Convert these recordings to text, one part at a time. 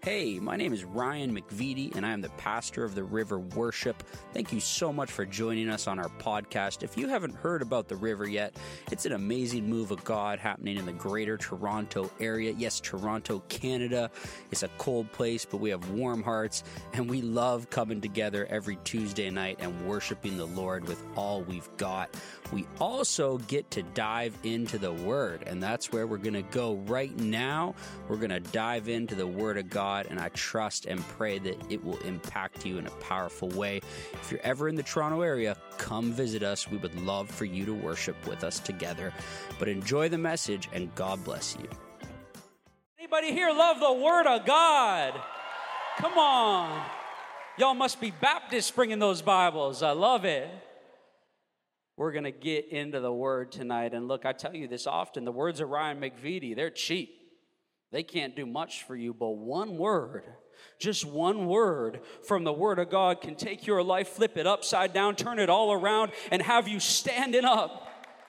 Hey, my name is Ryan McVitie, and I am the pastor of the River Worship. Thank you so much for joining us on our podcast. If you haven't heard about the River yet, it's an amazing move of God happening in the greater Toronto area. Yes, Toronto, Canada. It's a cold place, but we have warm hearts, and we love coming together every Tuesday night and worshiping the Lord with all we've got. We also get to dive into the Word, and that's where we're going to go right now. We're going to dive into the Word of God, and I trust and pray that it will impact you in a powerful way. If you're ever in the Toronto area, come visit us. We would love for you to worship with us together. But enjoy the message, and God bless you. Anybody here love the Word of God? Come on. Y'all must be Baptists bringing those Bibles. I love it. We're going to get into the Word tonight. And look, I tell you this often, the words of Ryan McVitie, they're cheap. They can't do much for you, but one word, just one word from the Word of God can take your life, flip it upside down, turn it all around, and have you standing up.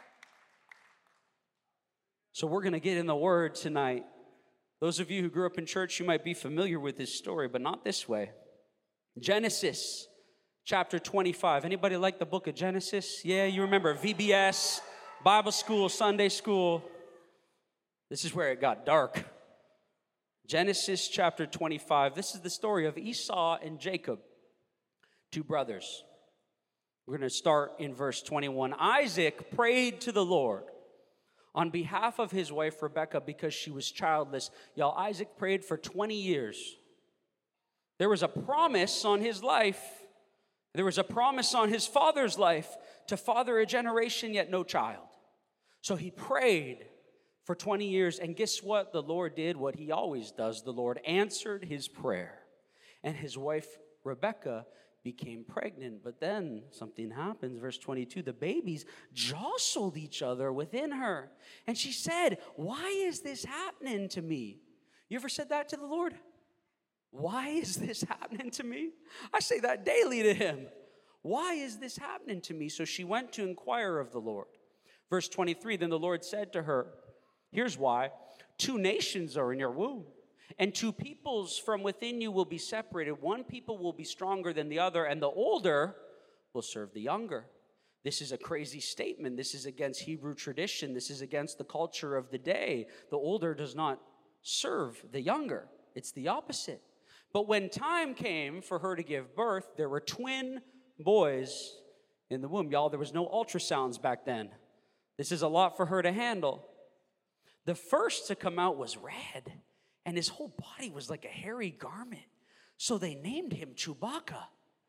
So we're going to get in the Word tonight. Those of you who grew up in church, you might be familiar with this story, but not this way. Genesis chapter 25. Anybody like the book of Genesis? Yeah, you remember VBS, Bible school, Sunday school. This is where it got dark. Genesis chapter 25. This is the story of Esau and Jacob, two brothers. We're going to start in verse 21. Isaac prayed to the Lord on behalf of his wife Rebekah because she was childless. Y'all, Isaac prayed for 20 years. There was a promise on his life. There was a promise on his father's life to father a generation, yet no child. So he prayed for 20 years, and guess what? The Lord did what he always does. The Lord answered his prayer, and his wife Rebekah became pregnant. But then something happens. Verse 22, the babies jostled each other within her, and she said, "Why is this happening to me?" You ever said that to the Lord? Why is this happening to me? I say that daily to him. Why is this happening to me? So she went to inquire of the Lord. Verse 23, then the Lord said to her, here's why. 2 nations are in your womb, and 2 peoples from within you will be separated. One people will be stronger than the other, and the older will serve the younger. This is a crazy statement. This is against Hebrew tradition. This is against the culture of the day. The older does not serve the younger. It's the opposite. But when time came for her to give birth, there were twin boys in the womb. Y'all, there was no ultrasounds back then. This is a lot for her to handle. The first to come out was red, and his whole body was like a hairy garment. So they named him Chewbacca.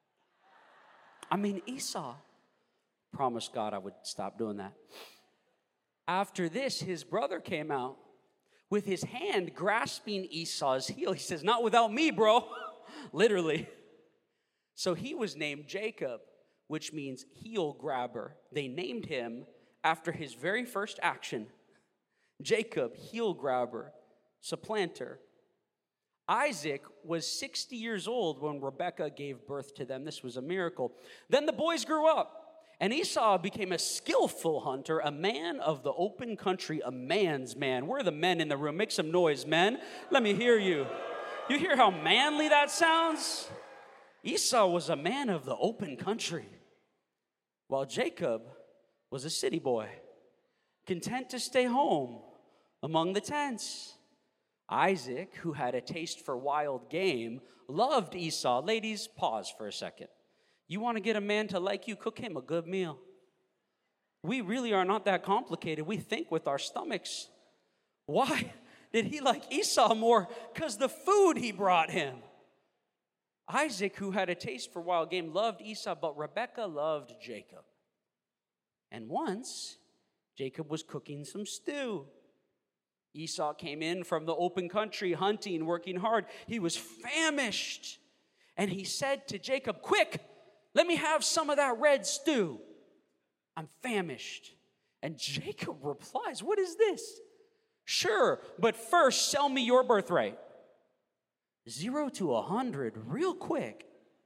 Esau. Promised God I would stop doing that. After this, his brother came out with his hand grasping Esau's heel. He says, not without me, bro. Literally. So he was named Jacob, which means heel grabber. They named him after his very first action. Jacob, heel grabber, supplanter. Isaac was 60 years old when Rebekah gave birth to them. This was a miracle. Then the boys grew up. And Esau became a skillful hunter, a man of the open country, a man's man. Where are the men in the room? Make some noise, men. Let me hear you. You hear how manly that sounds? Esau was a man of the open country, while Jacob was a city boy, content to stay home among the tents. Isaac, who had a taste for wild game, loved Esau. Ladies, pause for a second. You want to get a man to like you, cook him a good meal. We really are not that complicated. We think with our stomachs. Why did he like Esau more? Because the food he brought him. Isaac, who had a taste for wild game, loved Esau, but Rebekah loved Jacob. And once, Jacob was cooking some stew. Esau came in from the open country, hunting, working hard. He was famished. And he said to Jacob, quick, let me have some of that red stew. I'm famished. And Jacob replies, what is this? Sure, but first sell me your birthright. 0 to 100 real quick.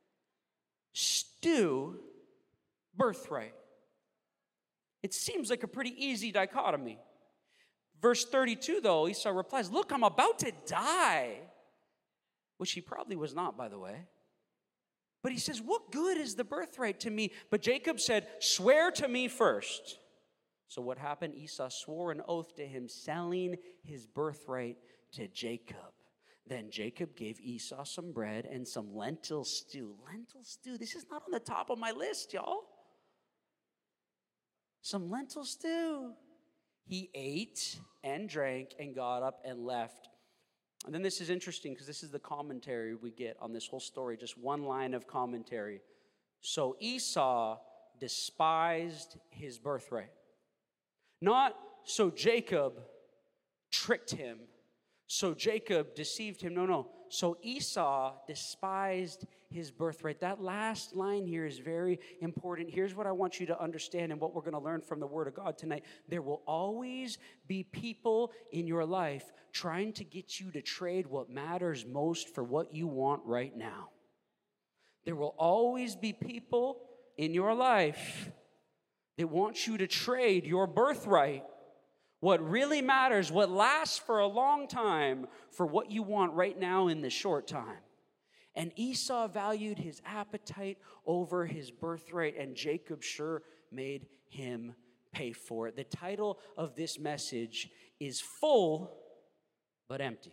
Stew, birthright. It seems like a pretty easy dichotomy. Verse 32, though, Esau replies, look, I'm about to die. which he probably was not, by the way. But he says, what good is the birthright to me? But Jacob said, swear to me first. So what happened? Esau swore an oath to him, selling his birthright to Jacob. Then Jacob gave Esau some bread and some lentil stew. Lentil stew, this is not on the top of my list, y'all. Some lentil stew. He ate and drank and got up and left. And then this is interesting because this is the commentary we get on this whole story, just one line of commentary. So Esau despised his birthright. Not so Jacob tricked him, so Jacob deceived him. No. So Esau despised his birthright. That last line here is very important. Here's what I want you to understand and what we're going to learn from the Word of God tonight. There will always be people in your life trying to get you to trade what matters most for what you want right now. There will always be people in your life that want you to trade your birthright, what really matters, what lasts for a long time, for what you want right now in the short time. And Esau valued his appetite over his birthright, and Jacob sure made him pay for it. The title of this message is Full but Empty.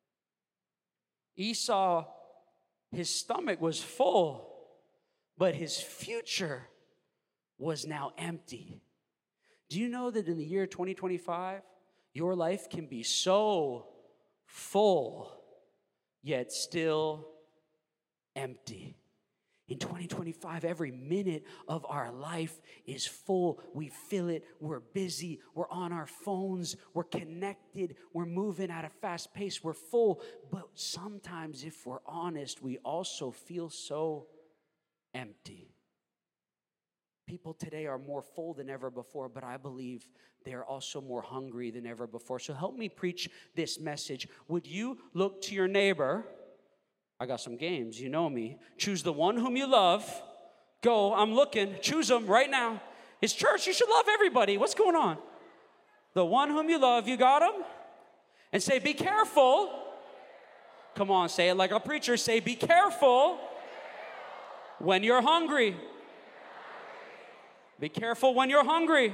Esau, his stomach was full, but his future was now empty. Do you know that in the year 2025, your life can be so full, yet still empty? In 2025, every minute of our life is full. We fill it. We're busy. We're on our phones. We're connected. We're moving at a fast pace. We're full. But sometimes, if we're honest, we also feel so empty. People today are more full than ever before, but I believe they are also more hungry than ever before. So help me preach this message. Would you look to your neighbor? I got some games, you know me. Choose the one whom you love. Go, I'm looking. Choose them right now. It's church, you should love everybody. What's going on? The one whom you love, you got them? And say, be careful. Come on, say it like a preacher. Say, be careful when you're hungry. Be careful when you're hungry.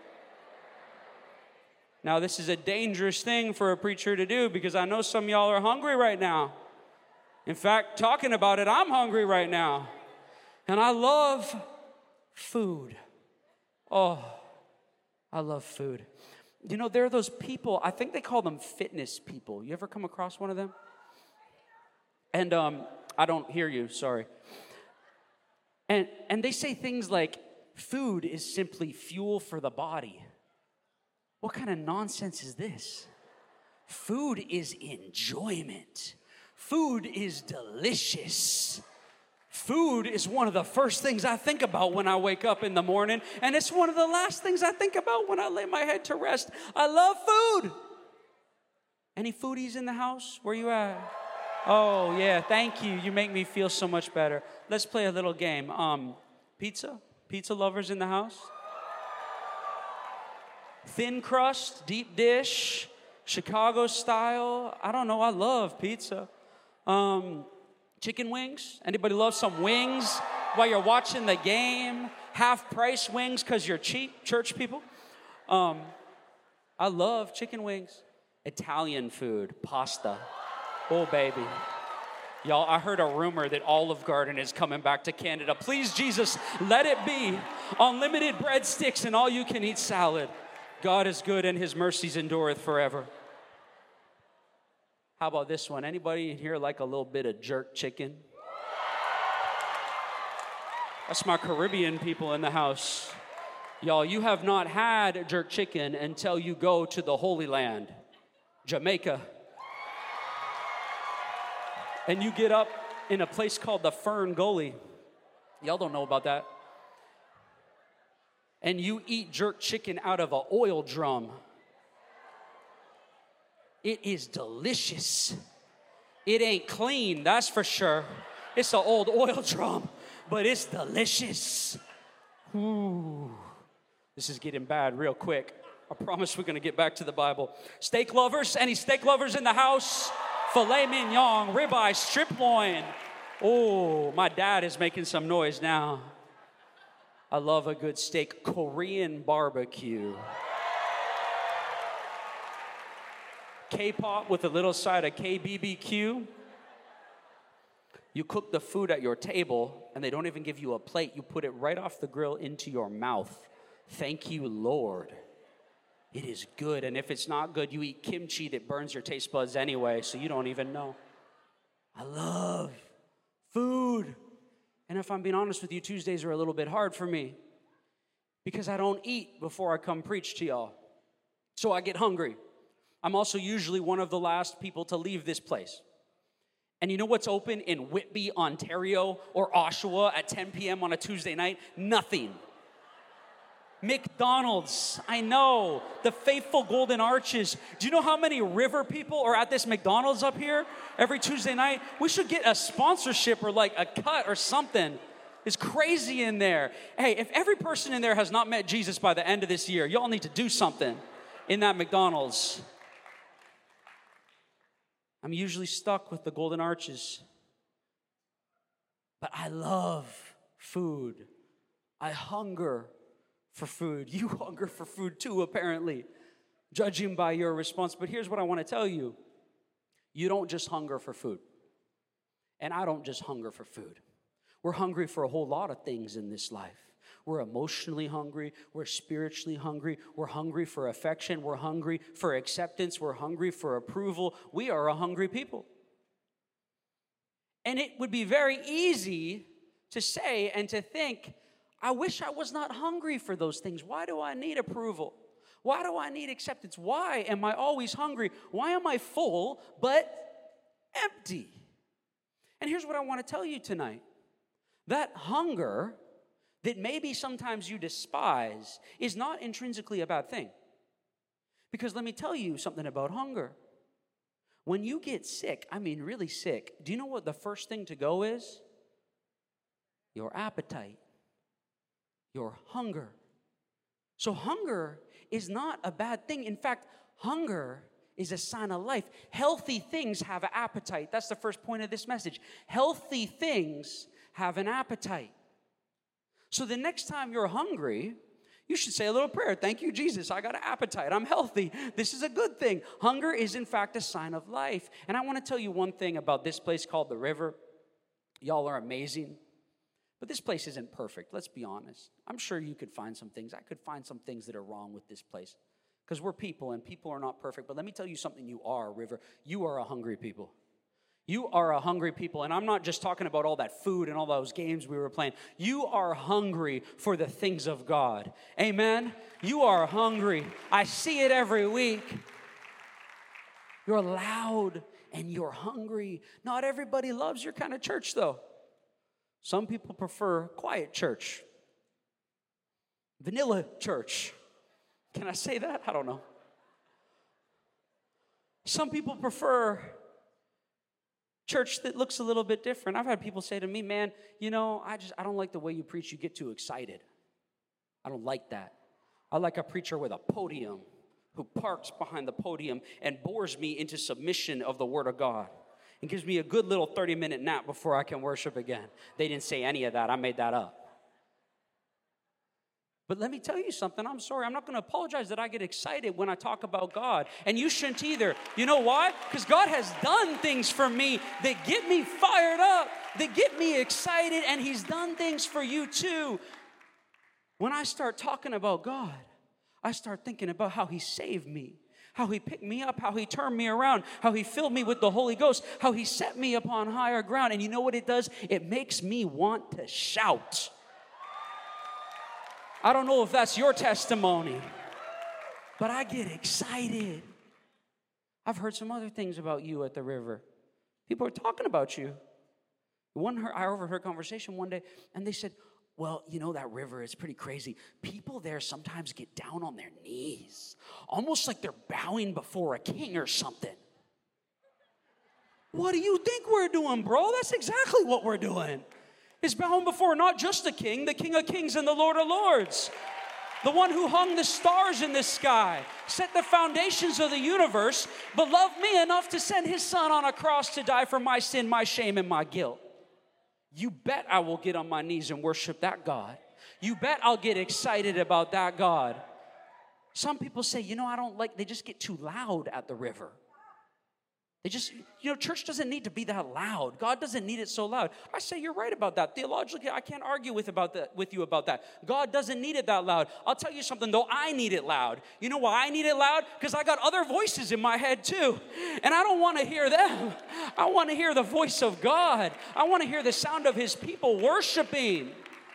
Now, this is a dangerous thing for a preacher to do because I know some of y'all are hungry right now. In fact, talking about it, I'm hungry right now. And I love food. Oh, I love food. You know, there are those people, I think they call them fitness people. You ever come across one of them? And I don't hear you, sorry. And they say things like, food is simply fuel for the body. What kind of nonsense is this? Food is enjoyment. Food is delicious. Food is one of the first things I think about when I wake up in the morning, and it's one of the last things I think about when I lay my head to rest. I love food. Any foodies in the house? Where you at? Oh, yeah, thank you. You make me feel so much better. Let's play a little game. Pizza? Pizza lovers in the house? Thin crust, deep dish, Chicago style. I don't know, I love pizza. Chicken wings. Anybody love some wings while you're watching the game? Half price wings because you're cheap, church people. I love chicken wings. Italian food, pasta. Oh, baby. Y'all, I heard a rumor that Olive Garden is coming back to Canada. Please, Jesus, let it be. Unlimited breadsticks and all-you-can-eat salad. God is good and his mercies endureth forever. How about this one? Anybody in here like a little bit of jerk chicken? That's my Caribbean people in the house. Y'all, you have not had jerk chicken until you go to the Holy Land, Jamaica. And you get up in a place called the Fern Gully. Y'all don't know about that. And you eat jerk chicken out of an oil drum. It is delicious. It ain't clean, that's for sure. It's an old oil drum, but it's delicious. Ooh, this is getting bad real quick. I promise we're going to get back to the Bible. Steak lovers? Any steak lovers in the house? filet mignon, ribeye, strip loin. Oh, my dad is making some noise now. I love a good steak, Korean barbecue. K-pop with a little side of KBBQ. You cook the food at your table, and they don't even give you a plate. You put it right off the grill into your mouth. Thank you, Lord. It is good. And if it's not good, you eat kimchi that burns your taste buds anyway, so you don't even know. I love food. And if I'm being honest with you, Tuesdays are a little bit hard for me because I don't eat before I come preach to y'all. So I get hungry. I'm also usually one of the last people to leave this place. And you know what's open in Whitby, Ontario, or Oshawa at 10 p.m. on a Tuesday night? Nothing. McDonald's. I know. The faithful Golden Arches. Do you know how many river people are at this McDonald's up here every Tuesday night? We should get a sponsorship or like a cut or something. It's crazy in there. Hey, if every person in there has not met Jesus by the end of this year, y'all need to do something in that McDonald's. I'm usually stuck with the Golden Arches. But I love food. I hunger for food. You hunger for food too, apparently, judging by your response. But here's what I want to tell you. You don't just hunger for food. And I don't just hunger for food. We're hungry for a whole lot of things in this life. We're emotionally hungry. We're spiritually hungry. We're hungry for affection. We're hungry for acceptance. We're hungry for approval. We are a hungry people. And it would be very easy to say and to think, I wish I was not hungry for those things. Why do I need approval? Why do I need acceptance? Why am I always hungry? Why am I full but empty? And here's what I want to tell you tonight. That hunger that maybe sometimes you despise is not intrinsically a bad thing. Because let me tell you something about hunger. When you get sick, I mean really sick, do you know what the first thing to go is? Your appetite. Your hunger. So hunger is not a bad thing. In fact, hunger is a sign of life. Healthy things have an appetite. That's the first point of this message. Healthy things have an appetite. So the next time you're hungry, you should say a little prayer. Thank you, Jesus. I got an appetite. I'm healthy. This is a good thing. Hunger is, in fact, a sign of life. And I want to tell you one thing about this place called the River. Y'all are amazing. But this place isn't perfect. Let's be honest. I'm sure you could find some things. I could find some things that are wrong with this place. Because we're people, and people are not perfect. But let me tell you something you are, River. You are a hungry people. You are a hungry people, and I'm not just talking about all that food and all those games we were playing. You are hungry for the things of God. Amen? You are hungry. I see it every week. You're loud and you're hungry. Not everybody loves your kind of church, though. Some people prefer quiet church. Vanilla church. Can I say that? I don't know. Some people prefer church that looks a little bit different. I've had people say to me, man, you know, I don't like the way you preach. You get too excited. I don't like that. I like a preacher with a podium who parks behind the podium and bores me into submission of the Word of God and gives me a good little 30-minute nap before I can worship again. They didn't say any of that. I made that up. But let me tell you something. I'm sorry. I'm not going to apologize that I get excited when I talk about God. And you shouldn't either. You know why? Because God has done things for me that get me fired up, that get me excited, and He's done things for you too. When I start talking about God, I start thinking about how He saved me, how He picked me up, how He turned me around, how He filled me with the Holy Ghost, how He set me upon higher ground. And you know what it does? It makes me want to shout. I don't know if that's your testimony, but I get excited. I've heard some other things about you at the River. People are talking about you. I overheard a conversation one day, and they said, well, you know, that river is pretty crazy. People there sometimes get down on their knees, almost like they're bowing before a king or something. What do you think we're doing, bro? That's exactly what we're doing. Is bowing before not just the King of Kings and the Lord of Lords. the one who hung the stars in the sky, set the foundations of the universe, but loved me enough to send his son on a cross to die for my sin, my shame, and my guilt. You bet I will get on my knees and worship that God. You bet I'll get excited about that God. Some people say, I don't like, they just get too loud at the river. They just, church doesn't need to be that loud. God doesn't need it so loud. I say you're right about that. Theologically, I can't argue with you about that. God doesn't need it that loud. I'll tell you something, though, I need it loud. You know why I need it loud? Because I got other voices in my head, too. And I don't want to hear them. I want to hear the voice of God. I want to hear the sound of his people worshiping.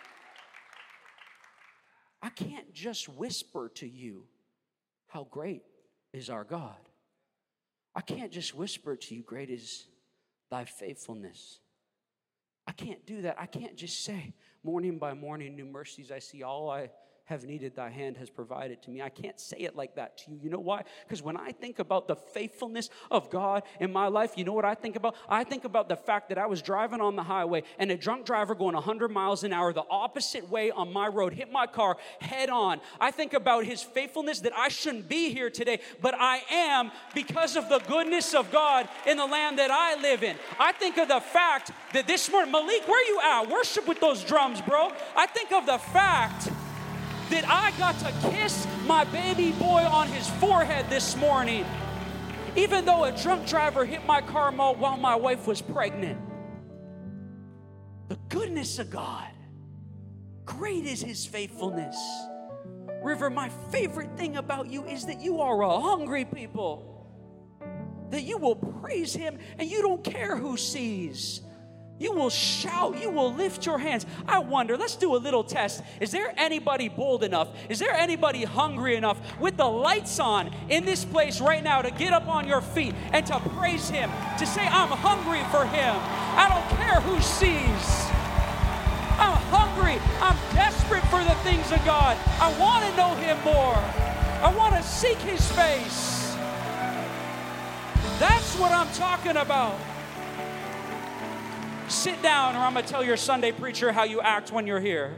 I can't just whisper to you how great is our God. I can't just whisper to you, great is thy faithfulness. I can't do that. I can't just say, morning by morning, new mercies I see. All I have needed, thy hand has provided to me. I can't say it like that to you. You know why? Because when I think about the faithfulness of God in my life, you know what I think about? I think about the fact that I was driving on the highway and a drunk driver going 100 miles an hour the opposite way on my road hit my car head on. I think about his faithfulness that I shouldn't be here today, but I am because of the goodness of God in the land that I live in. I think of the fact that this morning, Malik, where you at? Worship with those drums, bro. I think of the fact that I got to kiss my baby boy on his forehead this morning, even though a drunk driver hit my car while my wife was pregnant. The goodness of God. Great is his faithfulness. River, my favorite thing about you is that you are a hungry people. That you will praise him and you don't care who sees. You will shout. You will lift your hands. I wonder, let's do a little test. Is there anybody bold enough? Is there anybody hungry enough with the lights on in this place right now to get up on your feet and to praise him, to say, I'm hungry for him. I don't care who sees. I'm hungry. I'm desperate for the things of God. I want to know him more. I want to seek his face. That's what I'm talking about. Sit down or I'm going to tell your Sunday preacher how you act when you're here.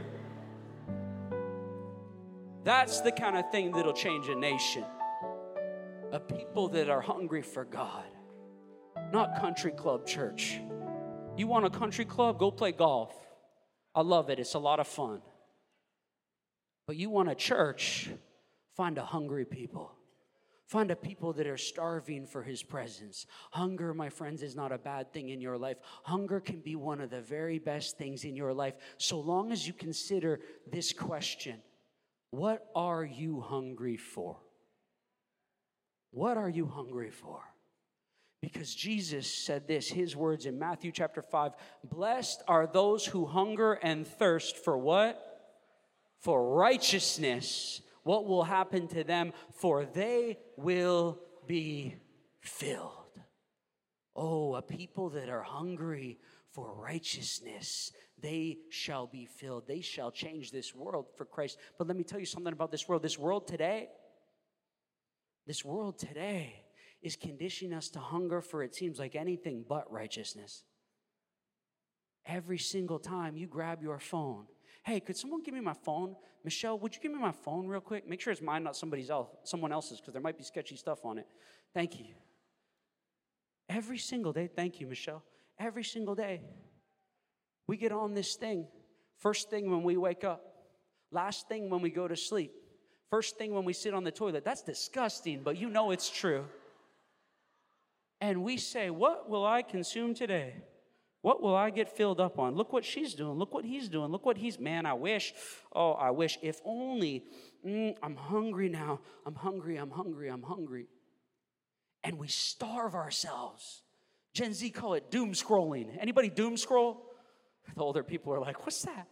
That's the kind of thing that'll change a nation. A people that are hungry for God. Not country club church. You want a country club? Go play golf. I love it. It's a lot of fun. But you want a church? Find a hungry people. Find a people that are starving for his presence. Hunger, my friends, is not a bad thing in your life. Hunger can be one of the very best things in your life, so long as you consider this question. What are you hungry for? What are you hungry for? Because Jesus said this, his words in Matthew chapter 5, blessed are those who hunger and thirst for what? For righteousness. What will happen to them? For they will be filled. Oh, a people that are hungry for righteousness, they shall be filled. They shall change this world for Christ. But let me tell you something about this world. This world today is conditioning us to hunger for, it seems like, anything but righteousness. Every single time you grab your phone, hey, could someone give me my phone? Michelle, would you give me my phone real quick? Make sure it's mine, not someone else's, because there might be sketchy stuff on it. Thank you. Every single day, thank you, Michelle. Every single day, we get on this thing. First thing when we wake up. Last thing when we go to sleep. First thing when we sit on the toilet. That's disgusting, but you know it's true. And we say, what will I consume today? What will I get filled up on? Look what she's doing. Look what he's doing. Look what man, I wish. Oh, I wish. If only. I'm hungry now. I'm hungry. And we starve ourselves. Gen Z call it doom scrolling. Anybody doom scroll? The older people are like, what's that?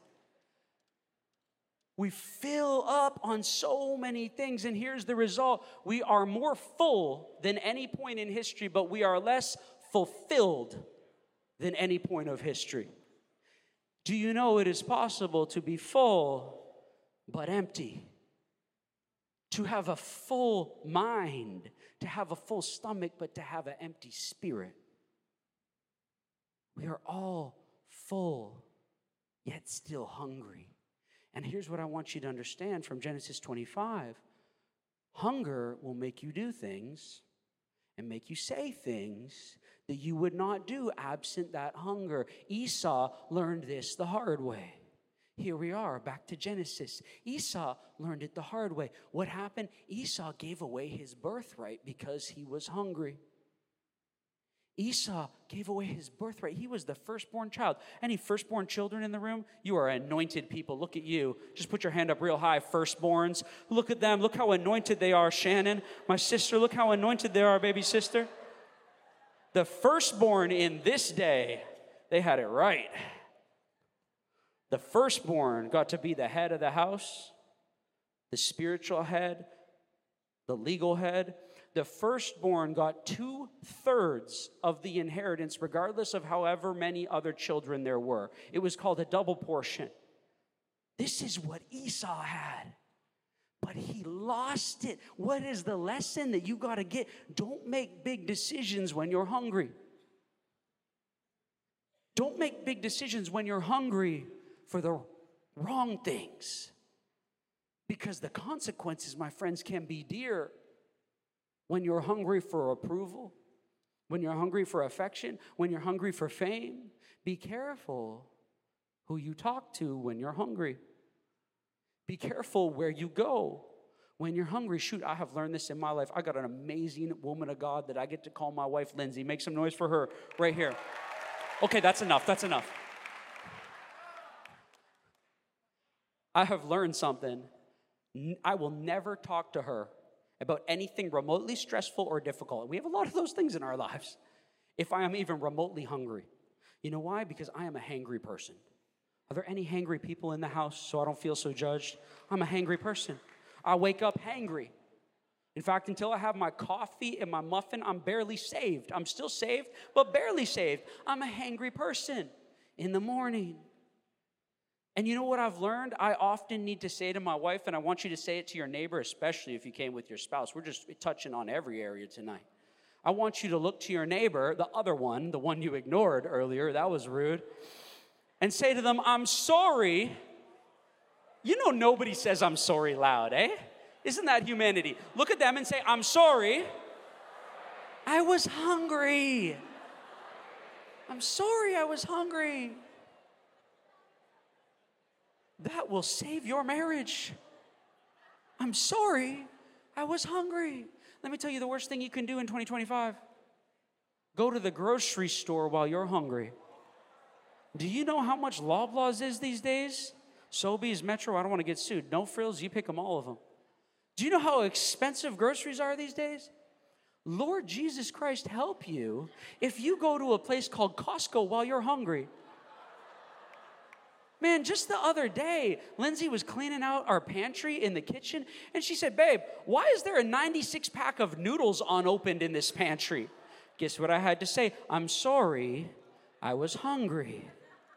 We fill up on so many things, and here's the result. We are more full than any point in history, but we are less fulfilled than any point of history. Do you know it is possible to be full but empty? To have a full mind, to have a full stomach, but to have an empty spirit. We are all full, yet still hungry. And here's what I want you to understand from Genesis 25. Hunger will make you do things and make you say things that you would not do absent that hunger. Esau learned this the hard way. Here we are, back to Genesis. Esau learned it the hard way. What happened? Esau gave away his birthright because he was hungry. Esau gave away his birthright. He was the firstborn child. Any firstborn children in the room? You are anointed people. Look at you. Just put your hand up real high, firstborns. Look at them. Look how anointed they are, Shannon. My sister, look how anointed they are, baby sister. The firstborn in this day, they had it right. The firstborn got to be the head of the house, the spiritual head, the legal head. The firstborn got 2/3 of the inheritance, regardless of however many other children there were. It was called a double portion. This is what Esau had, but he lost it. What is the lesson that you got to get? Don't make big decisions when you're hungry. Don't make big decisions when you're hungry for the wrong things, because the consequences, my friends, can be dear. When you're hungry for approval, when you're hungry for affection, when you're hungry for fame, be careful who you talk to when you're hungry. Be careful where you go when you're hungry. Shoot, I have learned this in my life. I got an amazing woman of God that I get to call my wife Lindsay. Make some noise for her right here. Okay, that's enough. That's enough. I have learned something. I will never talk to her about anything remotely stressful or difficult. We have a lot of those things in our lives. If I am even remotely hungry. You know why? Because I am a hangry person. Are there any hangry people in the house so I don't feel so judged? I'm a hangry person. I wake up hangry. In fact, until I have my coffee and my muffin, I'm barely saved. I'm still saved, but barely saved. I'm a hangry person in the morning. And you know what I've learned? I often need to say to my wife, and I want you to say it to your neighbor, especially if you came with your spouse. We're just touching on every area tonight. I want you to look to your neighbor, the other one, the one you ignored earlier, that was rude, and say to them, I'm sorry. You know nobody says I'm sorry loud, eh? Isn't that humanity? Look at them and say, I'm sorry. I was hungry. I'm sorry I was hungry. That will save your marriage. I'm sorry, I was hungry. Let me tell you the worst thing you can do in 2025. Go to the grocery store while you're hungry. Do you know how much Loblaws is these days? Sobeys, Metro, I don't want to get sued. No frills, you pick them, all of them. Do you know how expensive groceries are these days? Lord Jesus Christ help you if you go to a place called Costco while you're hungry. Man, just the other day, Lindsay was cleaning out our pantry in the kitchen, and she said, babe, why is there a 96-pack of noodles unopened in this pantry? Guess what I had to say? I'm sorry, I was hungry.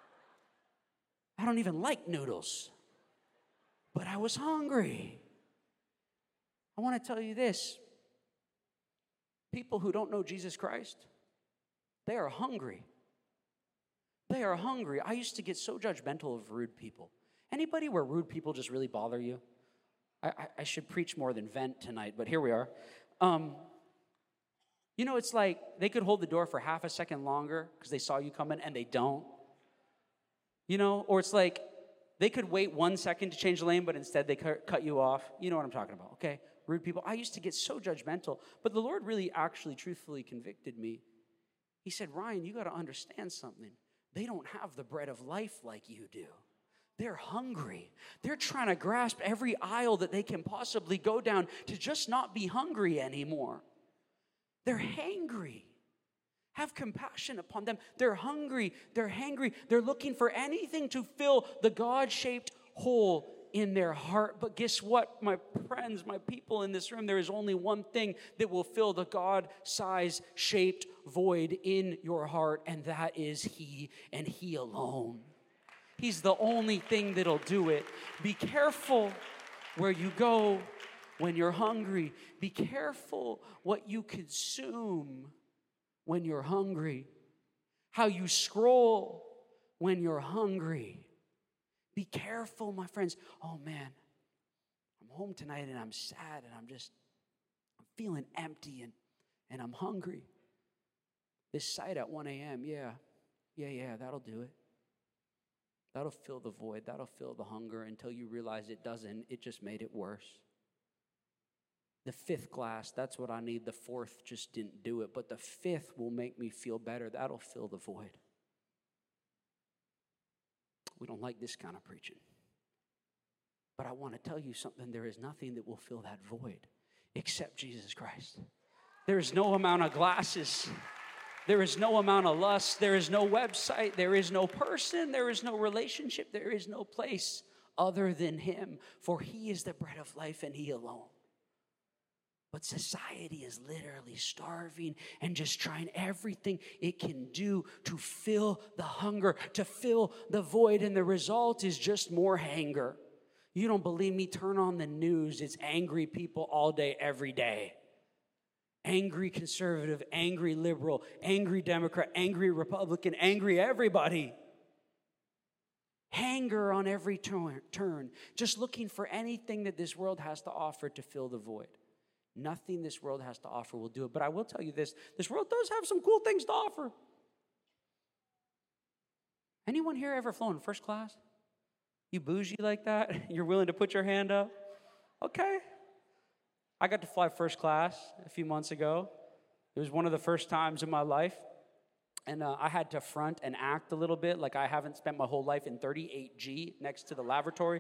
I don't even like noodles, but I was hungry. I want to tell you this. People who don't know Jesus Christ, they are hungry. They are hungry. I used to get so judgmental of rude people. Anybody where rude people just really bother you? I should preach more than vent tonight, but here we are. You know, it's like they could hold the door for half a second longer because they saw you coming and they don't. You know, or it's like they could wait 1 second to change the lane, but instead they cut you off. You know what I'm talking about, okay? Rude people. I used to get so judgmental, but the Lord really actually truthfully convicted me. He said, Ryan, you got to understand something. They don't have the bread of life like you do. They're hungry. They're trying to grasp every aisle that they can possibly go down to just not be hungry anymore. They're hangry. Have compassion upon them. They're hungry. They're hangry. They're looking for anything to fill the God-shaped hole in their heart. But guess what, my friends, my people in this room, there is only one thing that will fill the God-size shaped void in your heart, and that is He and He alone. He's the only thing that'll do it. Be careful where you go when you're hungry. Be careful what you consume when you're hungry. How you scroll when you're hungry. Be careful, my friends. Oh, man, I'm home tonight and I'm sad and I'm feeling empty and I'm hungry. This sight at 1 a.m., yeah, that'll do it. That'll fill the void. That'll fill the hunger until you realize it doesn't. It just made it worse. The fifth glass, that's what I need. The fourth just didn't do it. But the fifth will make me feel better. That'll fill the void. We don't like this kind of preaching. But I want to tell you something. There is nothing that will fill that void except Jesus Christ. There is no amount of glasses. There is no amount of lust. There is no website. There is no person. There is no relationship. There is no place other than him. For he is the bread of life and he alone. But society is literally starving and just trying everything it can do to fill the hunger, to fill the void. And the result is just more anger. You don't believe me? Turn on the news. It's angry people all day, every day. Angry conservative, angry liberal, angry Democrat, angry Republican, angry everybody. Hanger on every turn. Just looking for anything that this world has to offer to fill the void. Nothing this world has to offer will do it. But I will tell you this world does have some cool things to offer. Anyone here ever flown first class? You bougie like that? You're willing to put your hand up? Okay. I got to fly first class a few months ago. It was one of the first times in my life. And I had to front and act a little bit like I haven't spent my whole life in 38G next to the lavatory.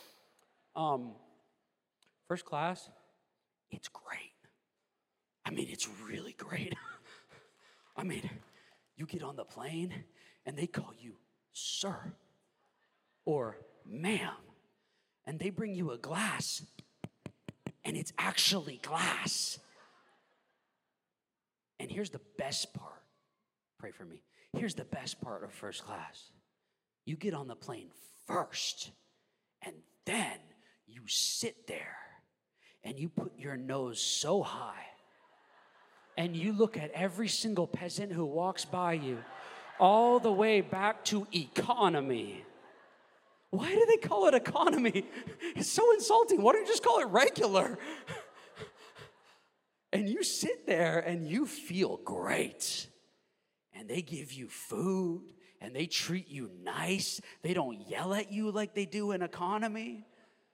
First class. It's great. I mean, it's really great. I mean, you get on the plane and they call you sir or ma'am, and they bring you a glass and it's actually glass. And here's the best part. Pray for me. Here's the best part of first class. You get on the plane first, and then you sit there. And you put your nose so high, and you look at every single peasant who walks by you, all the way back to economy. Why do they call it economy? It's so insulting. Why don't you just call it regular? And you sit there and you feel great. And they give you food, and they treat you nice. They don't yell at you like they do in economy.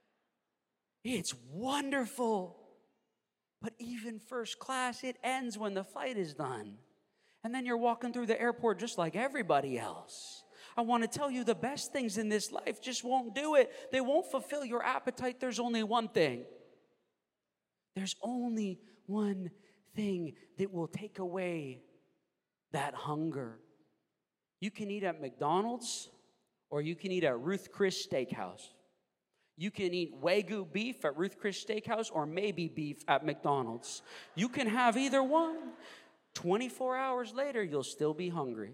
It's wonderful. But even first class, it ends when the flight is done. And then you're walking through the airport just like everybody else. I want to tell you the best things in this life just won't do it. They won't fulfill your appetite. There's only one thing. There's only one thing that will take away that hunger. You can eat at McDonald's or you can eat at Ruth Chris Steakhouse. You can eat Wagyu beef at Ruth Chris Steakhouse or maybe beef at McDonald's. You can have either one. 24 hours later, you'll still be hungry.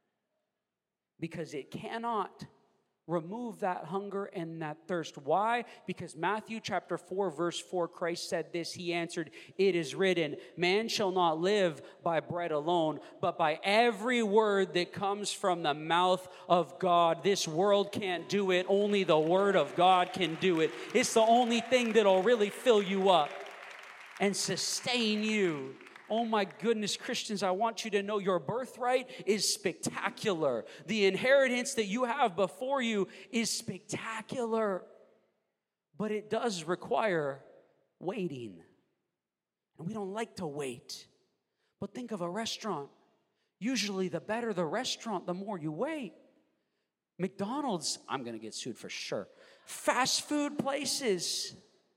Because it cannot remove that hunger and that thirst. Why? Because Matthew chapter 4, verse 4, Christ said this. He answered, "It is written, man shall not live by bread alone, but by every word that comes from the mouth of God." This world can't do it. Only the word of God can do it. It's the only thing that'll really fill you up and sustain you. Oh my goodness, Christians, I want you to know your birthright is spectacular. The inheritance that you have before you is spectacular. But it does require waiting. And we don't like to wait. But think of a restaurant. Usually the better the restaurant, the more you wait. McDonald's, I'm going to get sued for sure. Fast food places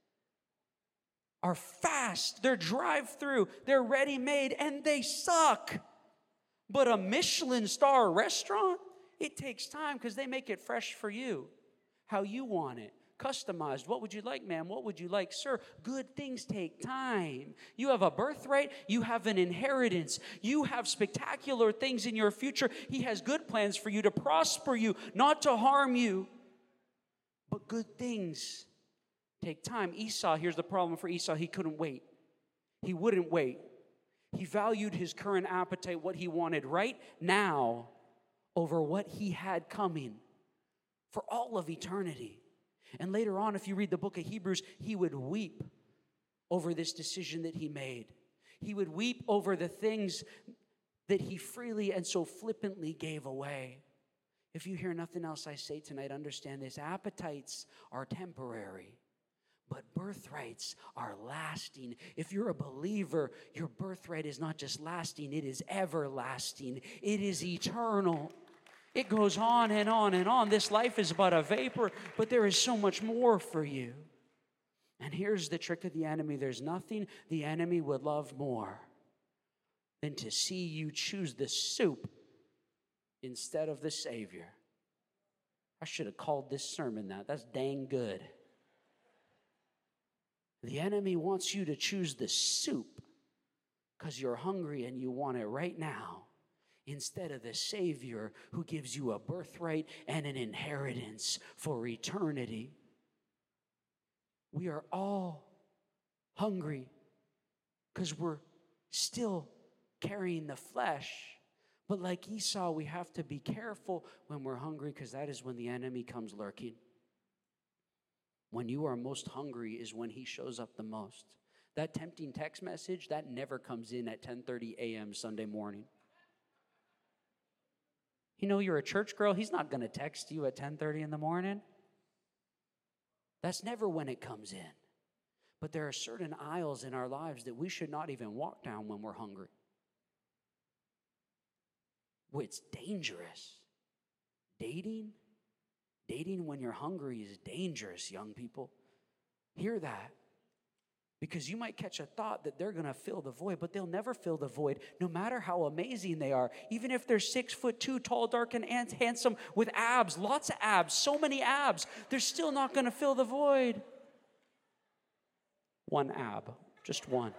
are fast, they're drive-through, they're ready-made, and they suck. But a Michelin star restaurant, it takes time because they make it fresh for you, how you want it, customized. What would you like, ma'am? What would you like, sir? Good things take time. You have a birthright, you have an inheritance, you have spectacular things in your future. He has good plans for you to prosper you, not to harm you, but good things take time. Esau, here's the problem for Esau. He couldn't wait. He wouldn't wait. He valued his current appetite, what he wanted right now, over what he had coming for all of eternity. And later on, if you read the book of Hebrews, he would weep over this decision that he made. He would weep over the things that he freely and so flippantly gave away. If you hear nothing else I say tonight, understand this. Appetites are temporary, but birthrights are lasting. If you're a believer, your birthright is not just lasting, it is everlasting. It is eternal. It goes on and on and on. This life is but a vapor, but there is so much more for you. And here's the trick of the enemy. There's nothing the enemy would love more than to see you choose the soup instead of the Savior. I should have called this sermon that. That's dang good. The enemy wants you to choose the soup because you're hungry and you want it right now, instead of the Savior who gives you a birthright and an inheritance for eternity. We are all hungry because we're still carrying the flesh. But like Esau, we have to be careful when we're hungry, because that is when the enemy comes lurking. When you are most hungry is when he shows up the most. That tempting text message, that never comes in at 10:30 a.m. Sunday morning. You know, you're a church girl, he's not going to text you at 10:30 in the morning. That's never when it comes in. But there are certain aisles in our lives that we should not even walk down when we're hungry. Well, it's dangerous. Dating when you're hungry is dangerous, young people. Hear that. Because you might catch a thought that they're going to fill the void, but they'll never fill the void, no matter how amazing they are. Even if they're 6'2", tall, dark, and handsome with abs, lots of abs, so many abs, they're still not going to fill the void. One ab, just one.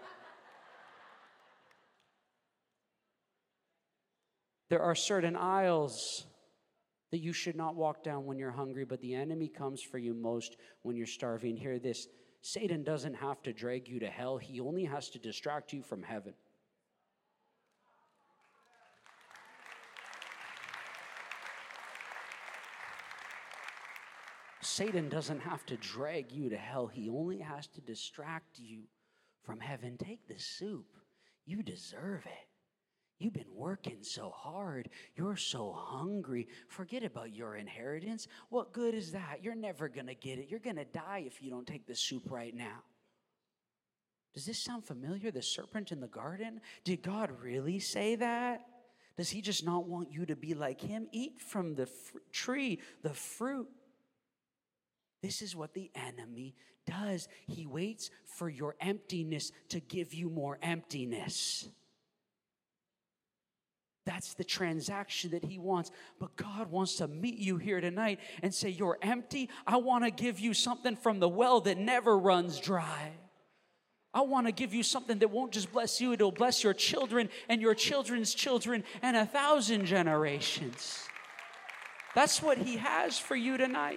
There are certain aisles that you should not walk down when you're hungry, but the enemy comes for you most when you're starving. Hear this. Satan doesn't have to drag you to hell. He only has to distract you from heaven. Satan doesn't have to drag you to hell. He only has to distract you from heaven. Take the soup. You deserve it. You've been working so hard. You're so hungry. Forget about your inheritance. What good is that? You're never going to get it. You're going to die if you don't take the soup right now. Does this sound familiar? The serpent in the garden? Did God really say that? Does he just not want you to be like him? Eat from the tree, the fruit. This is what the enemy does. He waits for your emptiness to give you more emptiness. That's the transaction that he wants. But God wants to meet you here tonight and say, you're empty. I want to give you something from the well that never runs dry. I want to give you something that won't just bless you. It'll bless your children and your children's children and 1,000 generations. That's what he has for you tonight.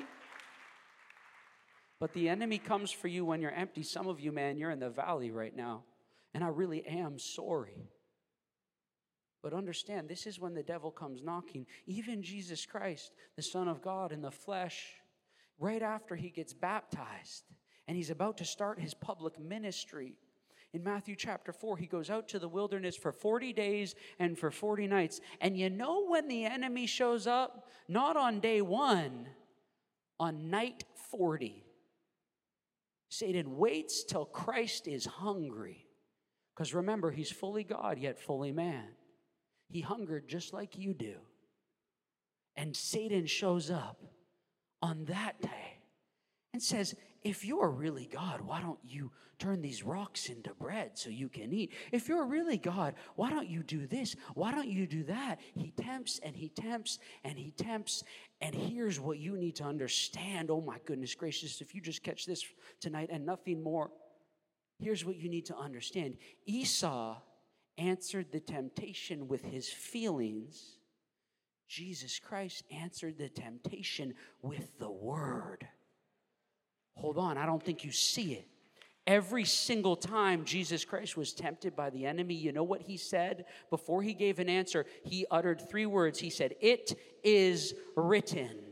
But the enemy comes for you when you're empty. Some of you, man, you're in the valley right now. And I really am sorry. But understand, this is when the devil comes knocking. Even Jesus Christ, the Son of God in the flesh, right after he gets baptized and he's about to start his public ministry. In Matthew chapter 4, he goes out to the wilderness for 40 days and for 40 nights. And you know when the enemy shows up? Not on day 1, on night 40. Satan waits till Christ is hungry. Because remember, he's fully God, yet fully man. He hungered just like you do. And Satan shows up on that day and says, if you're really God, why don't you turn these rocks into bread so you can eat? If you're really God, why don't you do this? Why don't you do that? He tempts and he tempts and he tempts. And here's what you need to understand. Oh my goodness gracious, if you just catch this tonight and nothing more. Here's what you need to understand. Esau answered the temptation with his feelings. Jesus Christ answered the temptation with the word. Hold on, I don't think you see it. Every single time Jesus Christ was tempted by the enemy, you know what he said? Before he gave an answer, he uttered 3 words. He said, "It is written."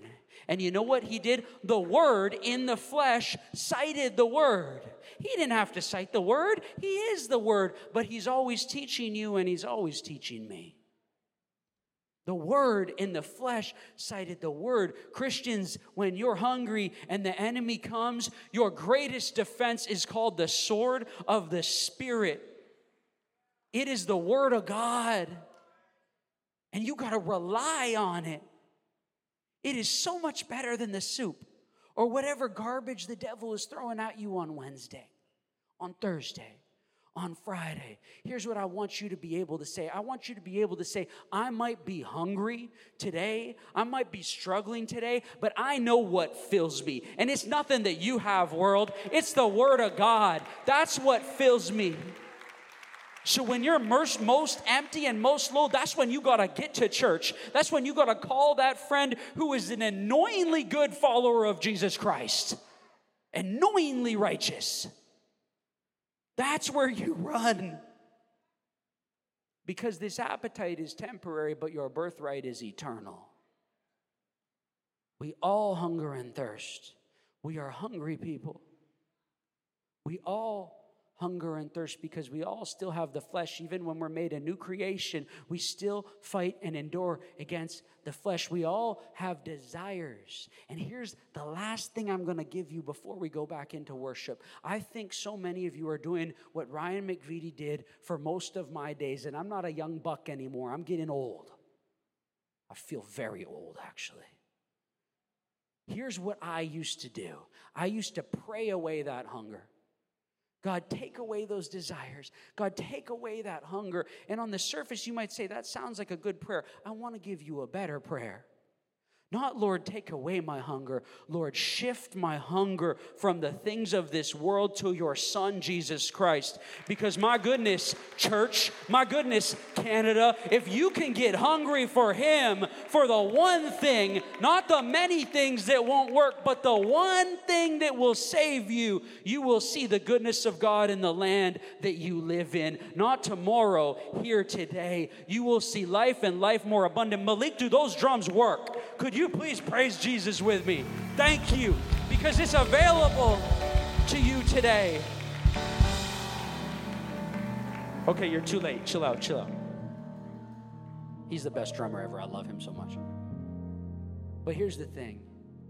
And you know what he did? The Word in the flesh cited the Word. He didn't have to cite the Word. He is the Word. But he's always teaching you and he's always teaching me. The Word in the flesh cited the Word. Christians, when you're hungry and the enemy comes, your greatest defense is called the sword of the Spirit. It is the Word of God. And you got to rely on it. It is so much better than the soup or whatever garbage the devil is throwing at you on Wednesday, on Thursday, on Friday. Here's what I want you to be able to say. I want you to be able to say, I might be hungry today. I might be struggling today, but I know what fills me. And it's nothing that you have, world. It's the Word of God. That's what fills me. So when you're most empty and most low, that's when you got to get to church. That's when you got to call that friend who is an annoyingly good follower of Jesus Christ. Annoyingly righteous. That's where you run. Because this appetite is temporary, but your birthright is eternal. We all hunger and thirst. We are hungry people. We all hunger and thirst because we all still have the flesh. Even when we're made a new creation, we still fight and endure against the flesh. We all have desires. And here's the last thing I'm going to give you before we go back into worship. I think so many of you are doing what Ryan McVitie did for most of my days. And I'm not a young buck anymore. I'm getting old. I feel very old, actually. Here's what I used to do. I used to pray away that hunger. God, take away those desires. God, take away that hunger. And on the surface, you might say, that sounds like a good prayer. I want to give you a better prayer. Not, Lord, take away my hunger. Lord, shift my hunger from the things of this world to your Son, Jesus Christ. Because my goodness, church, my goodness, Canada, if you can get hungry for Him, for the one thing, not the many things that won't work, but the one thing that will save you, you will see the goodness of God in the land that you live in. Not tomorrow, here today. You will see life and life more abundant. Malik, do those drums work? Could you please praise Jesus with me? Thank you, because it's available to you today. Okay, you're too late. Chill out, chill out. He's the best drummer ever. I love him so much. But here's the thing.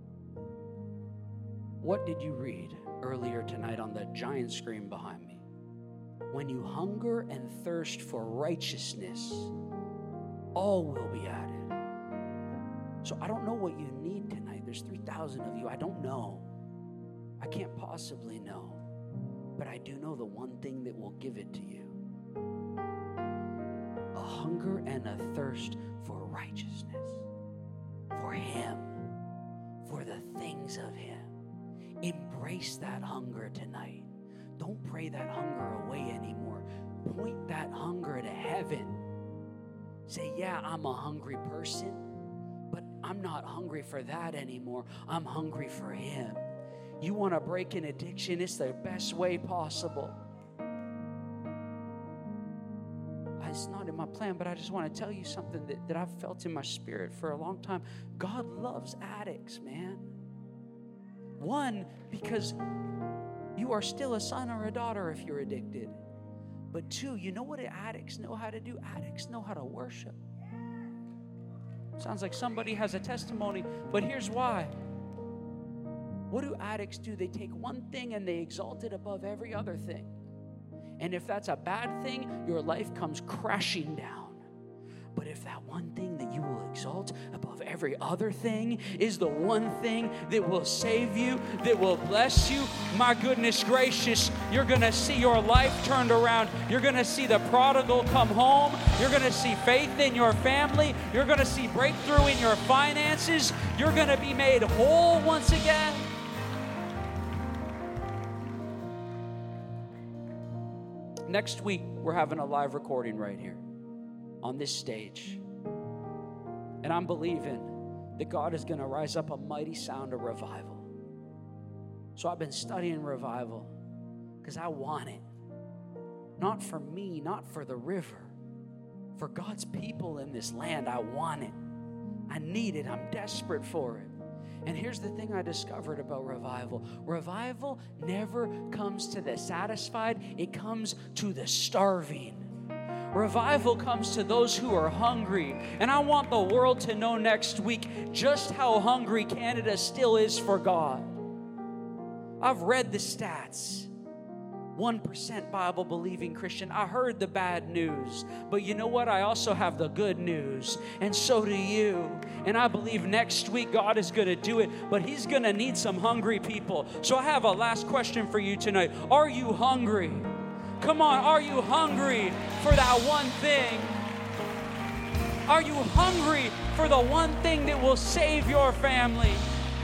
What did you read earlier tonight on the giant screen behind me? When you hunger and thirst for righteousness, all will be added. So I don't know what you need tonight. There's 3,000 of you. I don't know. I can't possibly know. But I do know the one thing that will give it to you. A hunger and a thirst for righteousness. For Him. For the things of Him. Embrace that hunger tonight. Don't pray that hunger away anymore. Point that hunger to heaven. Say, yeah, I'm a hungry person. But I'm not hungry for that anymore. I'm hungry for Him. You want to break an addiction? It's the best way possible. It's not in my plan, but I just want to tell you something that I've felt in my spirit for a long time. God loves addicts, man. One, because you are still a son or a daughter if you're addicted. But two, you know what addicts know how to do? Addicts know how to worship. Sounds like somebody has a testimony, but here's why. What do addicts do? They take one thing and they exalt it above every other thing. And if that's a bad thing, your life comes crashing down. But if that one thing that you will exalt above every other thing is the one thing that will save you, that will bless you, my goodness gracious, you're going to see your life turned around. You're going to see the prodigal come home. You're going to see faith in your family. You're going to see breakthrough in your finances. You're going to be made whole once again. Next week, we're having a live recording right here on this stage. And I'm believing that God is going to rise up a mighty sound of revival. So I've been studying revival because I want it. Not for me, not for the river. For God's people in this land, I want it. I need it. I'm desperate for it. And here's the thing I discovered about revival. Revival never comes to the satisfied. It comes to the starving. Revival comes to those who are hungry. And I want the world to know next week just how hungry Canada still is for God. I've read the stats. 1% Bible-believing Christian. I heard the bad news. But you know what? I also have the good news. And so do you. And I believe next week God is going to do it. But He's going to need some hungry people. So I have a last question for you tonight. Are you hungry? Come on, are you hungry for that one thing? Are you hungry for the one thing that will save your family?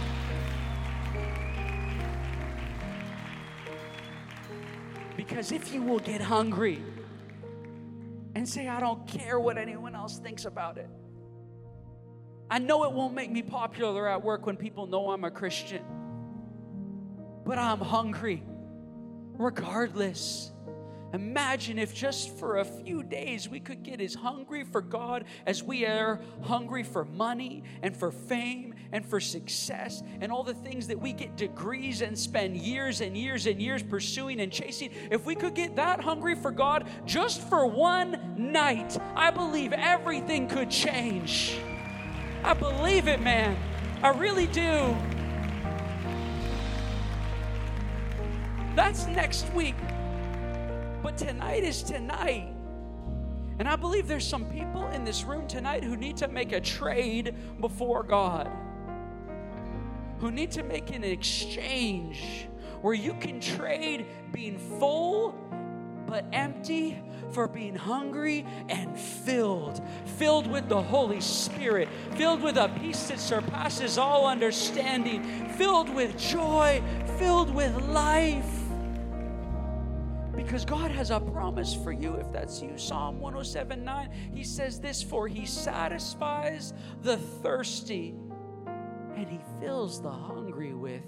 Because if you will get hungry and say, I don't care what anyone else thinks about it. I know it won't make me popular at work when people know I'm a Christian. But I'm hungry regardless. Imagine if just for a few days we could get as hungry for God as we are hungry for money and for fame and for success and all the things that we get degrees and spend years and years and years pursuing and chasing. If we could get that hungry for God just for one night, I believe everything could change. I believe it, man. I really do. That's next week. But tonight is tonight. And I believe there's some people in this room tonight who need to make a trade before God. Who need to make an exchange where you can trade being full but empty for being hungry and filled. Filled with the Holy Spirit. Filled with a peace that surpasses all understanding. Filled with joy. Filled with life. Because God has a promise for you if that's you. Psalm 107:9, He says this, for He satisfies the thirsty and He fills the hungry with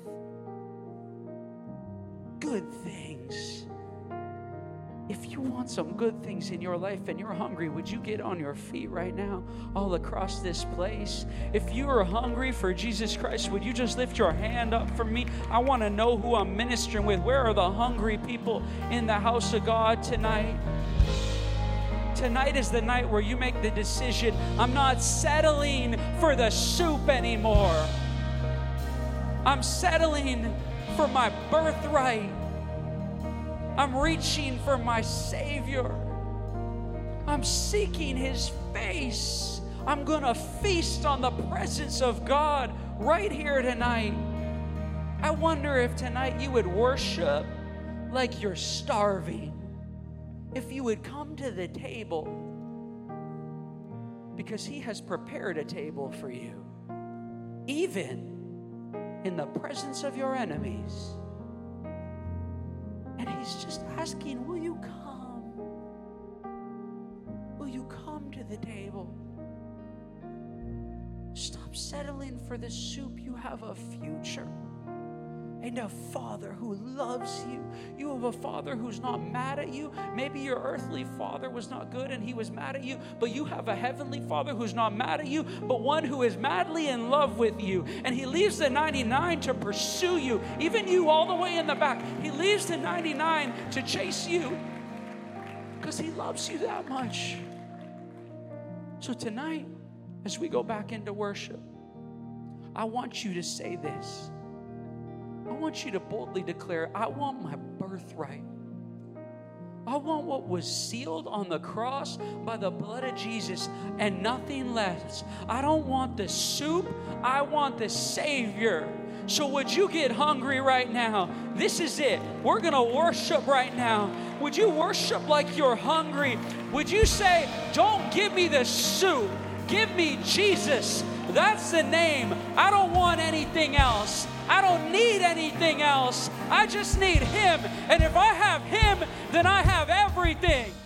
good things. If you want some good things in your life and you're hungry, would you get on your feet right now all across this place? If you are hungry for Jesus Christ, would you just lift your hand up for me? I want to know who I'm ministering with. Where are the hungry people in the house of God tonight? Tonight is the night where you make the decision, I'm not settling for the soup anymore. I'm settling for my birthright. I'm reaching for my Savior. I'm seeking His face. I'm going to feast on the presence of God right here tonight. I wonder if tonight you would worship like you're starving. If you would come to the table, because He has prepared a table for you, even in the presence of your enemies. And He's just asking, will you come? Will you come to the table? Stop settling for the soup. You have a future and a Father who loves you. You have a Father who's not mad at you. Maybe your earthly father was not good and he was mad at you, but you have a heavenly Father who's not mad at you, but one who is madly in love with you. And He leaves the 99 to pursue you, even you all the way in the back. He leaves the 99 to chase you because He loves you that much. So tonight, as we go back into worship, I want you to say this. I want you to boldly declare, I want my birthright. I want what was sealed on the cross by the blood of Jesus and nothing less. I don't want the soup. I want the Savior. So would you get hungry right now? This is it. We're going to worship right now. Would you worship like you're hungry? Would you say, don't give me the soup. Give me Jesus. That's the name. I don't want anything else. I don't need anything else. I just need Him. And if I have Him, then I have everything.